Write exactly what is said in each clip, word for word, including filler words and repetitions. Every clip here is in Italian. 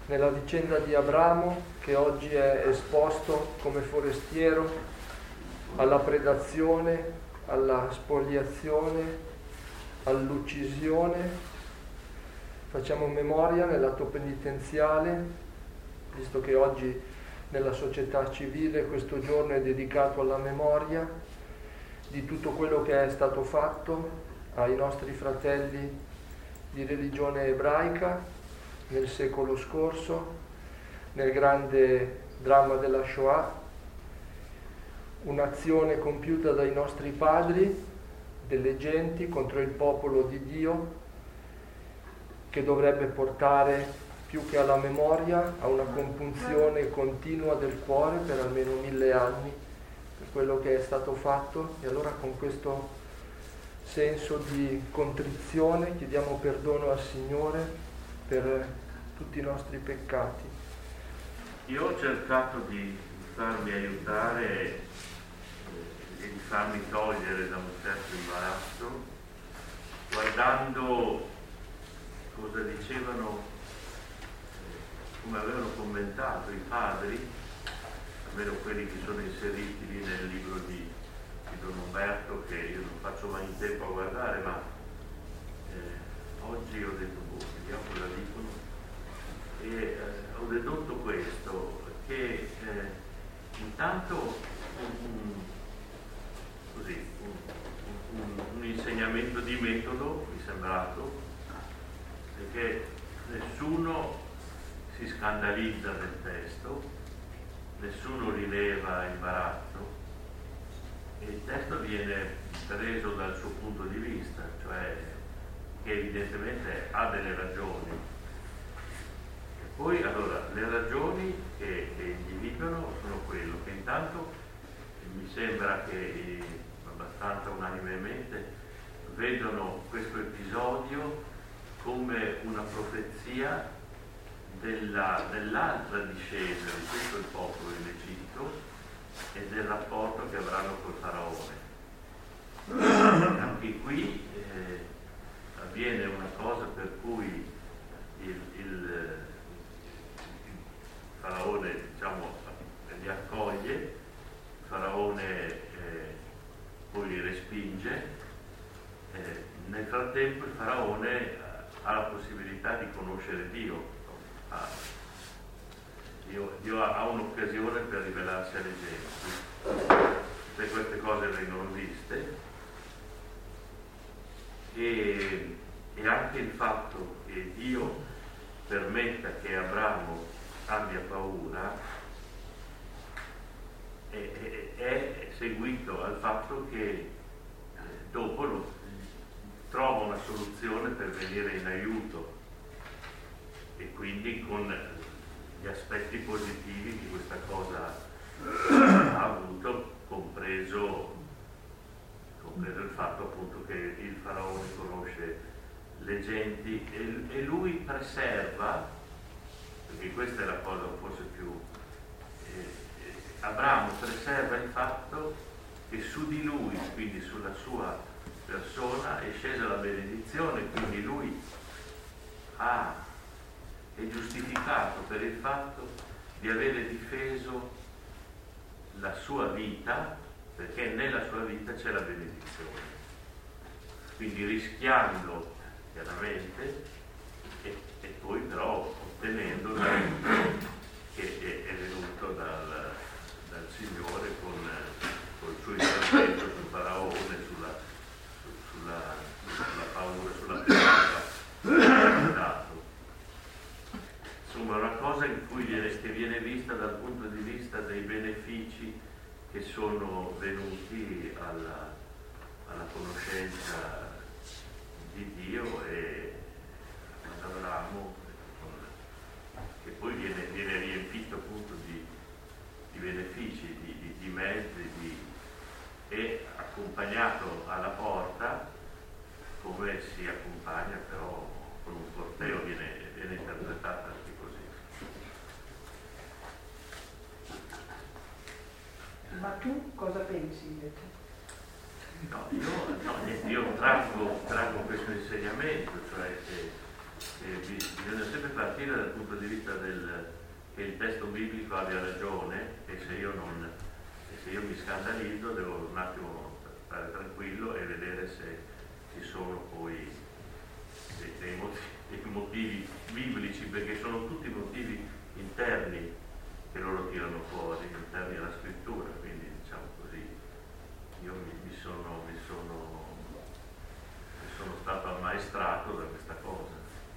nella vicenda di Abramo, che oggi è esposto come forestiero alla predazione, alla spoliazione, all'uccisione. Facciamo memoria nell'atto penitenziale, visto che oggi nella società civile questo giorno è dedicato alla memoria di tutto quello che è stato fatto ai nostri fratelli di religione ebraica nel secolo scorso, nel grande dramma della Shoah, un'azione compiuta dai nostri padri, delle genti contro il popolo di Dio, che dovrebbe portare più che alla memoria a una compunzione continua del cuore per almeno mille anni per quello che è stato fatto. E allora con questo senso di contrizione chiediamo perdono al Signore per tutti i nostri peccati. Io ho cercato di farmi aiutare e di farmi togliere da un certo imbarazzo guardando cosa dicevano, come avevano commentato i padri, almeno quelli che sono inseriti lì nel libro di, di Don Umberto, che io non faccio mai in tempo a guardare, ma eh, oggi ho detto, boh, vediamo cosa dicono, e eh, ho dedotto questo, che eh, intanto un, così, un, un, un insegnamento di metodo mi è sembrato, perché nessuno si scandalizza del testo, nessuno rileva imbarazzo e il testo viene preso dal suo punto di vista, cioè che evidentemente ha delle ragioni. E poi allora le ragioni che, che individuano sono quello che intanto mi sembra che eh, abbastanza unanimemente vedono questo episodio come una profezia della, dell'altra discesa di tutto il popolo in Egitto e del rapporto che avranno col faraone. Anche qui eh, avviene una cosa per cui il, il, il faraone, diciamo, li accoglie, il faraone eh, poi li respinge, eh, nel frattempo il faraone ha la possibilità di conoscere Dio, ha, Dio, Dio ha un'occasione per rivelarsi alle genti. Tutte queste cose vengono viste e, e anche il fatto che Dio permetta che Abramo abbia paura è, è, è seguito al fatto che dopo lo trova una soluzione per venire in aiuto e quindi con gli aspetti positivi che questa cosa ha avuto, compreso, compreso il fatto appunto che il faraone conosce le genti e, e lui preserva, perché questa è la cosa forse più eh, eh, Abramo preserva il fatto che su di lui, quindi sulla sua persona, è scesa la benedizione, quindi lui ha, è giustificato per il fatto di avere difeso la sua vita, perché nella sua vita c'è la benedizione, quindi rischiando chiaramente e, e poi però ottenendo l'aiuto che è, è venuto dal, dal Signore con, con il suo intervento sul faraone, sulla Sulla, sulla paura, sulla paura dato. Insomma, una cosa in cui viene, che viene vista dal punto di vista dei benefici che sono venuti alla, alla conoscenza di Dio e ad Abramo, che poi viene, viene riempito appunto di, di benefici, di, di, di mezzi, di, e accompagnato alla porta come si accompagna però con un corteo, viene, viene interpretata anche così. Ma tu cosa pensi invece? No, io, no, io traggo, traggo questo insegnamento, cioè che, eh, bisogna sempre partire dal punto di vista del, che il testo biblico abbia ragione, e se io, non, e se io mi scandalizzo devo un attimo stare tranquillo e vedere se ci sono poi dei, dei, motivi, dei motivi biblici, perché sono tutti motivi interni che loro tirano fuori, interni alla scrittura, quindi diciamo così, io mi, mi, sono, mi, sono, mi sono stato ammaestrato da questa cosa.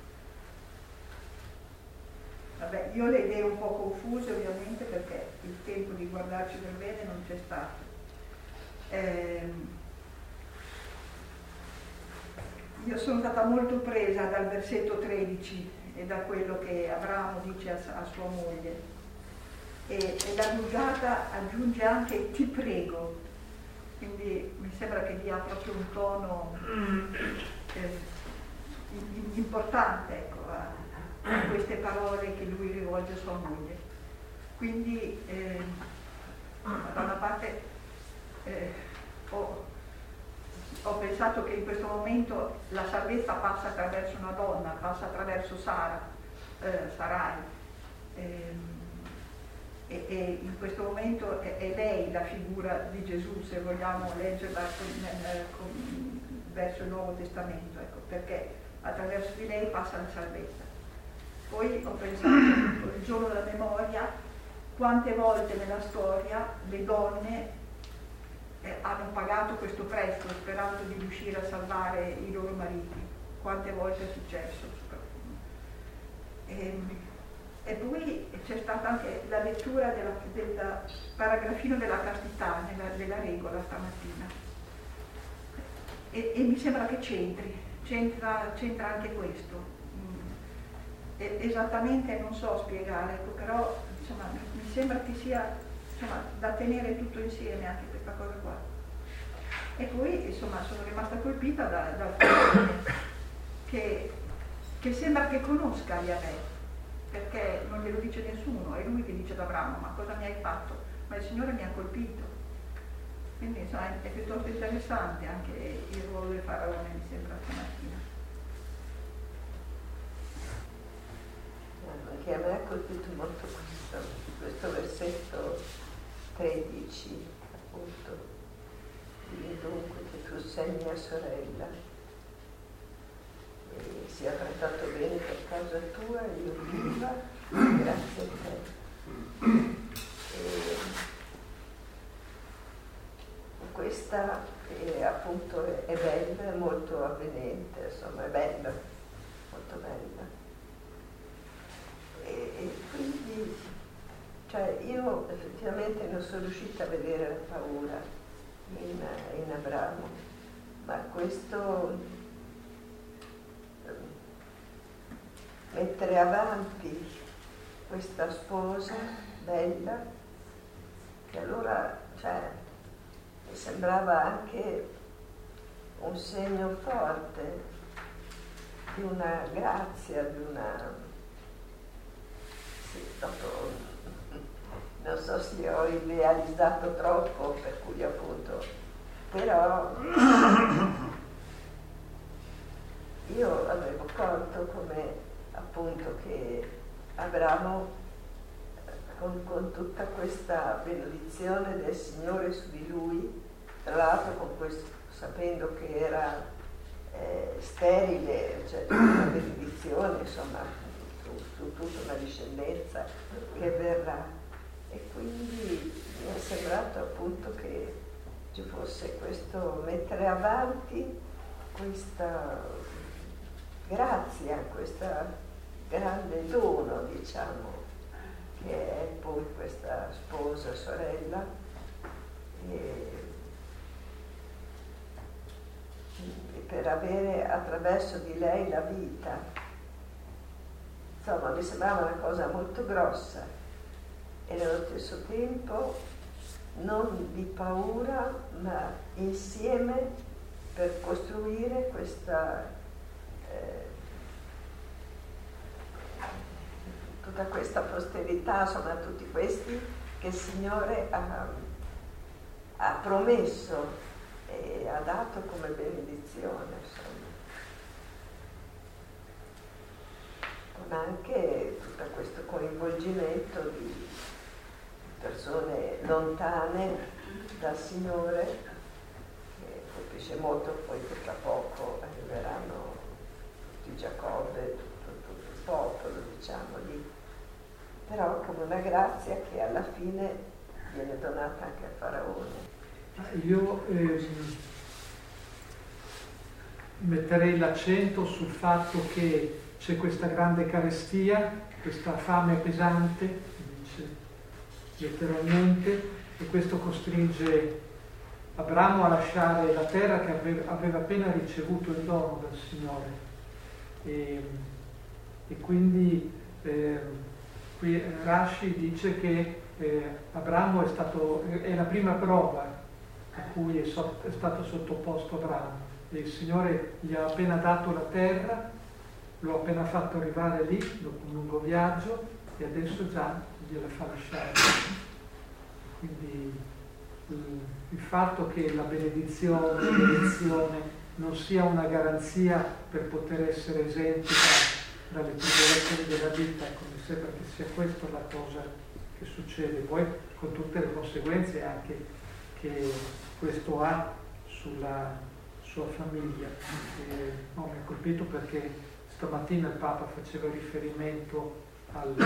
Vabbè, io ho le idee un po' confuse ovviamente perché il tempo di guardarci per bene non c'è stato. Ehm, io sono stata molto presa dal versetto tredici e da quello che Abramo dice a, a sua moglie, e, e la vulgata aggiunge anche ti prego, quindi mi sembra che dia proprio un tono eh, importante, ecco, a, queste parole che lui rivolge a sua moglie. Quindi eh, da una parte eh, ho, ho pensato che in questo momento la salvezza passa attraverso una donna, passa attraverso Sara, eh, Sarai, eh, e, e in questo momento è, è lei la figura di Gesù, se vogliamo leggerla con, nel, con, verso il Nuovo Testamento, ecco, perché attraverso di lei passa la salvezza. Poi ho pensato, il giorno della memoria, quante volte nella storia le donne eh, hanno pagato questo prezzo sperando di riuscire a salvare i loro mariti, quante volte è successo. E, e poi c'è stata anche la lettura della, del paragrafino della castità, nella, della regola stamattina, e, e mi sembra che c'entri, c'entra, c'entra anche questo. Esattamente non so spiegare, ecco, però insomma, mi, mi sembra che sia insomma, da tenere tutto insieme anche questa cosa qua. E poi insomma sono rimasta colpita da, dal fatto che, che sembra che conosca Yahweh, perché non glielo dice nessuno, è lui che dice ad Abramo ma cosa mi hai fatto? Ma il Signore mi ha colpito. Quindi insomma, è, è piuttosto interessante anche il ruolo del faraone, mi sembra stamattina. Che a me ha colpito molto questo, questo versetto tredici, appunto, di dunque che tu sei mia sorella e sia trattato bene per causa tua, io viva, grazie a te. E questa è, appunto è bella, è molto avvenente, insomma è bella, molto bella. E, e quindi cioè io effettivamente non sono riuscita a vedere la paura in, in Abramo, ma questo eh, mettere avanti questa sposa bella, che allora cioè, mi sembrava anche un segno forte di una grazia, di una dopo, non so se ho idealizzato troppo, per cui appunto, però io avevo colto come appunto che Abramo con, con tutta questa benedizione del Signore su di lui, tra l'altro con questo, sapendo che era eh, sterile, cioè una benedizione, insomma, su tutta una discendenza che verrà, e quindi mi è sembrato appunto che ci fosse questo mettere avanti questa grazia, questa grande dono, diciamo, che è poi questa sposa, sorella, e, e per avere attraverso di lei la vita. Insomma, mi sembrava una cosa molto grossa e nello stesso tempo non di paura, ma insieme per costruire questa, eh, tutta questa posterità, insomma, tutti questi che il Signore ha, ha promesso e ha dato come benedizione, insomma. ma anche tutto questo coinvolgimento di persone lontane dal Signore, che colpisce molto poi che tra poco arriveranno tutti Giacobbe, tutto, tutto il popolo, diciamo lì, però come una grazia che alla fine viene donata anche a Faraone. Io eh, metterei l'accento sul fatto che c'è questa grande carestia, questa fame pesante, dice letteralmente, e questo costringe Abramo a lasciare la terra che aveva, aveva appena ricevuto il dono dal Signore. E, e quindi eh, qui Rashi dice che eh, Abramo è, stato, è la prima prova a cui è, so, è stato sottoposto Abramo. E il Signore gli ha appena dato la terra, l'ho appena fatto arrivare lì dopo un lungo viaggio e adesso già gliela fa lasciare. Quindi il, il fatto che la benedizione, la benedizione non sia una garanzia per poter essere esenti da, dalle tribolazioni della vita, ecco, mi sembra che sia questa la cosa che succede, poi con tutte le conseguenze anche che questo ha sulla sua famiglia. E, no, mi ha colpito perché stamattina il Papa faceva riferimento al,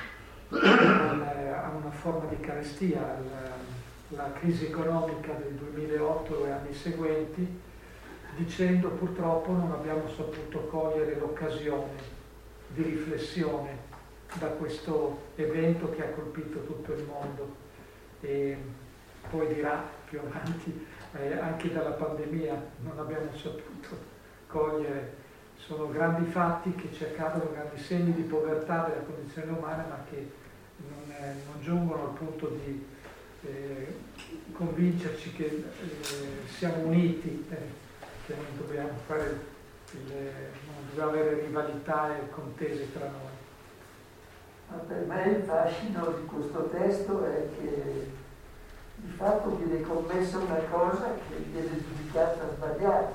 al, a una forma di carestia, alla crisi economica del duemilaotto e anni seguenti, dicendo purtroppo non abbiamo saputo cogliere l'occasione di riflessione da questo evento che ha colpito tutto il mondo. E poi dirà più avanti, eh, anche dalla pandemia non abbiamo saputo cogliere. Sono grandi fatti che ci accadono, grandi segni di povertà della condizione umana, ma che non, eh, non giungono al punto di eh, convincerci che eh, siamo uniti, eh, che non dobbiamo fare il, non dobbiamo avere rivalità e contese tra noi. Ma per me il fascino di questo testo è che di fatto viene commessa una cosa che viene giudicata sbagliata,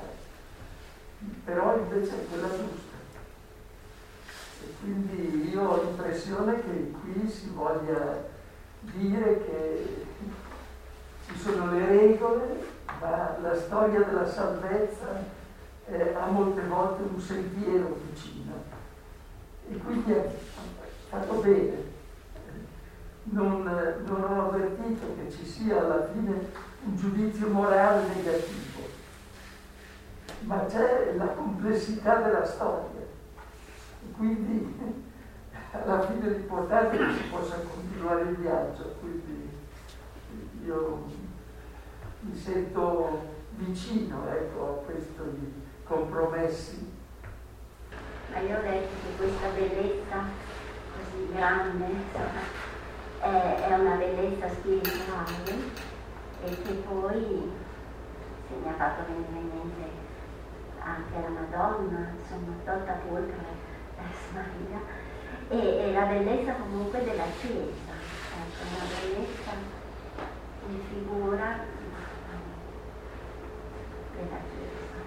però invece è quella giusta. E quindi io ho l'impressione che qui si voglia dire che ci sono le regole, ma la storia della salvezza eh, ha molte volte un sentiero vicino. E quindi è fatto bene. Non, non ho avvertito che ci sia alla fine un giudizio morale negativo, ma c'è la complessità della storia. E quindi alla fine l'importante è che si possa continuare il viaggio. Quindi io mi sento vicino, ecco, a questi compromessi. Ma io ho detto che questa bellezza così grande, insomma, è una bellezza spirituale e che poi se mi ha fatto venire in mente anche la Madonna, insomma, tutta pulcra, Maria, e, e la bellezza comunque della Chiesa, ecco, una bellezza di figura della Chiesa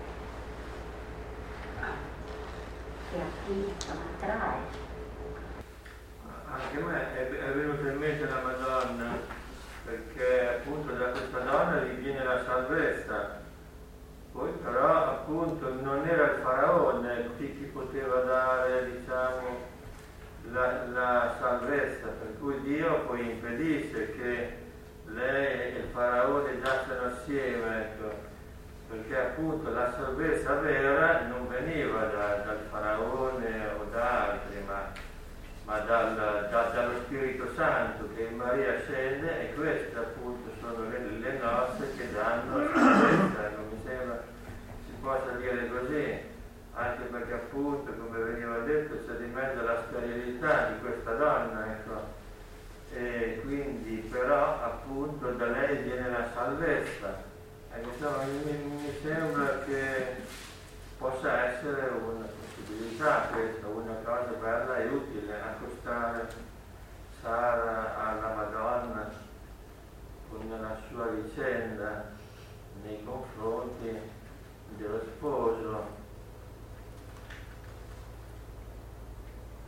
che a chi insomma attrae. Anche a me è, è venuta in mente la Madonna, perché appunto da questa donna gli viene la salvezza. Poi però appunto non era il faraone chi ti poteva dare, diciamo, la, la salvezza, per cui Dio poi impedisce che lei e il faraone giacciono assieme, ecco, perché appunto la salvezza vera non veniva da, dal faraone o da altri, ma ma dal, da, dallo Spirito Santo che in Maria scende, e queste appunto sono le, le nozze che danno la salvezza. Non mi sembra si possa dire così, anche perché appunto, come veniva detto, c'è di mezzo la sterilità di questa donna, ecco. E quindi però appunto da lei viene la salvezza. Ecco, insomma, mi, mi sembra che possa essere una possibilità questa, una cosa bella e utile, accostare Sara alla Madonna con la sua vicenda nei confronti dello sposo.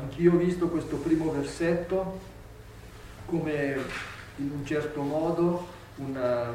anch'io ho visto questo primo versetto come in un certo modo una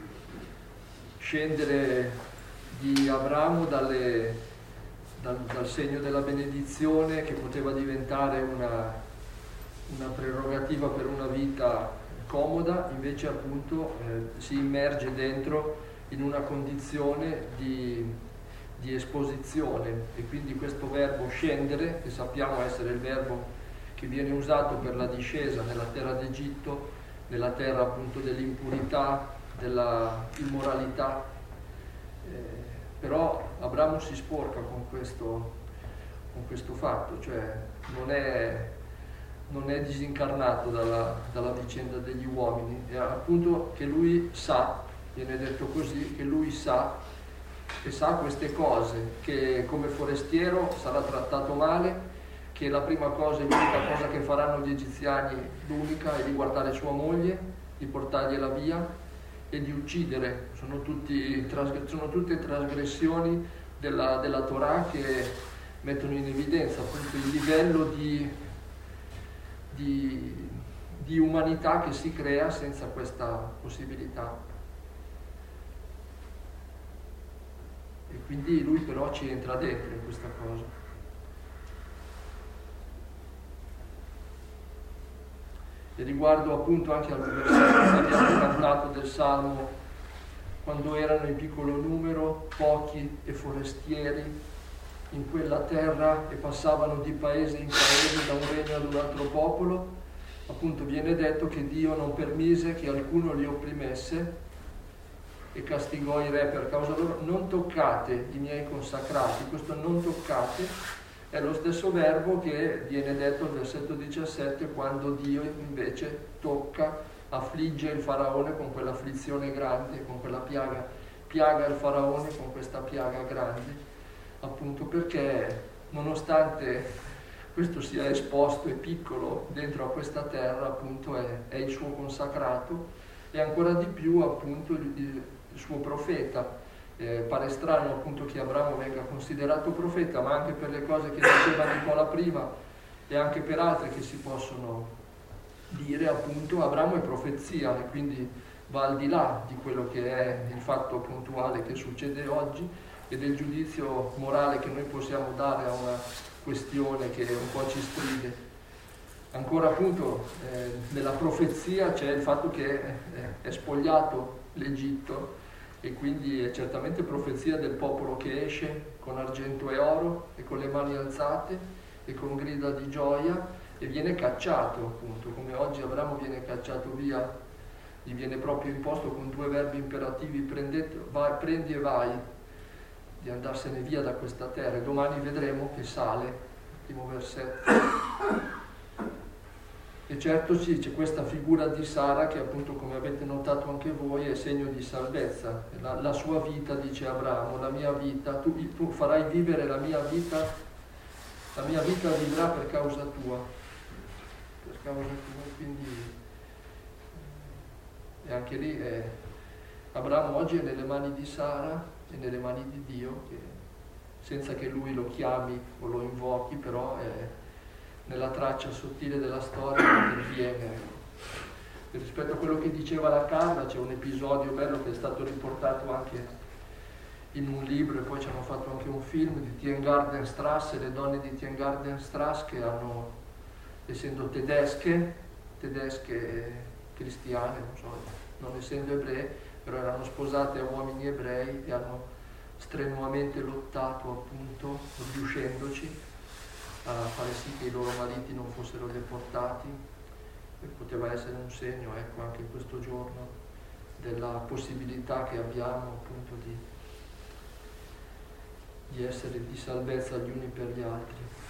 scendere di Abramo dalle, dal, dal segno della benedizione, che poteva diventare una, una prerogativa per una vita comoda, invece appunto eh, si immerge dentro in una condizione di, di esposizione, e quindi questo verbo scendere, che sappiamo essere il verbo che viene usato per la discesa nella terra d'Egitto, nella terra appunto dell'impurità, della immoralità, eh, però Abramo si sporca con questo, con questo fatto, cioè non è, non è disincarnato dalla, dalla vicenda degli uomini, è appunto che lui sa, viene detto così, che lui sa, e sa queste cose, che come forestiero sarà trattato male, che la prima cosa, l'unica cosa che faranno gli egiziani, l'unica, è di guardare sua moglie, di portargliela via e di uccidere. Sono, tutti, sono tutte trasgressioni della, della Torah che mettono in evidenza appunto il livello di, di, di umanità che si crea senza questa possibilità. E quindi lui però ci entra dentro in questa cosa. E riguardo appunto anche al versetto che abbiamo cantato del Salmo, quando erano in piccolo numero, pochi e forestieri in quella terra e passavano di paese in paese, da un regno ad un altro popolo, appunto viene detto che Dio non permise che alcuno li opprimesse e castigò i re per causa loro. Non toccate i miei consacrati. Questo non toccate è lo stesso verbo che viene detto al versetto diciassette, quando Dio invece tocca, affligge il faraone con quell'afflizione grande, con quella piaga, piaga il faraone con questa piaga grande, appunto perché nonostante questo sia esposto e piccolo dentro a questa terra, appunto è, è il suo consacrato e ancora di più appunto il, il suo profeta. Eh, pare strano appunto che Abramo venga considerato profeta, ma anche per le cose che diceva Nicola prima e anche per altre che si possono dire, appunto Abramo è profezia e quindi va al di là di quello che è il fatto puntuale che succede oggi e del giudizio morale che noi possiamo dare a una questione che un po' ci stride. Ancora appunto eh, nella profezia c'è il fatto che è, è spogliato l'Egitto, e quindi è certamente profezia del popolo che esce con argento e oro e con le mani alzate e con grida di gioia e viene cacciato, appunto, come oggi Abramo viene cacciato via, gli viene proprio imposto con due verbi imperativi, prendete, vai, prendi e vai, di andarsene via da questa terra. E domani vedremo che sale, ultimo versetto. E certo sì, c'è questa figura di Sara che appunto, come avete notato anche voi, è segno di salvezza. La, la sua vita, dice Abramo, la mia vita, tu, tu farai vivere la mia vita, la mia vita vivrà per causa tua, per causa tua, quindi e anche lì è, Abramo oggi è nelle mani di Sara e nelle mani di Dio, che senza che lui lo chiami o lo invochi, però è nella traccia sottile della storia interviene. E rispetto a quello che diceva la Carla, c'è un episodio bello che è stato riportato anche in un libro e poi ci hanno fatto anche un film di Tiergartenstrasse, le donne di Tiergartenstrasse che hanno, essendo tedesche, tedesche cristiane, non so, non essendo ebree, però erano sposate a uomini ebrei e hanno strenuamente lottato, appunto, riuscendoci a fare sì che i loro mariti non fossero deportati, e poteva essere un segno, ecco, anche in questo giorno, della possibilità che abbiamo appunto di, di essere di salvezza gli uni per gli altri.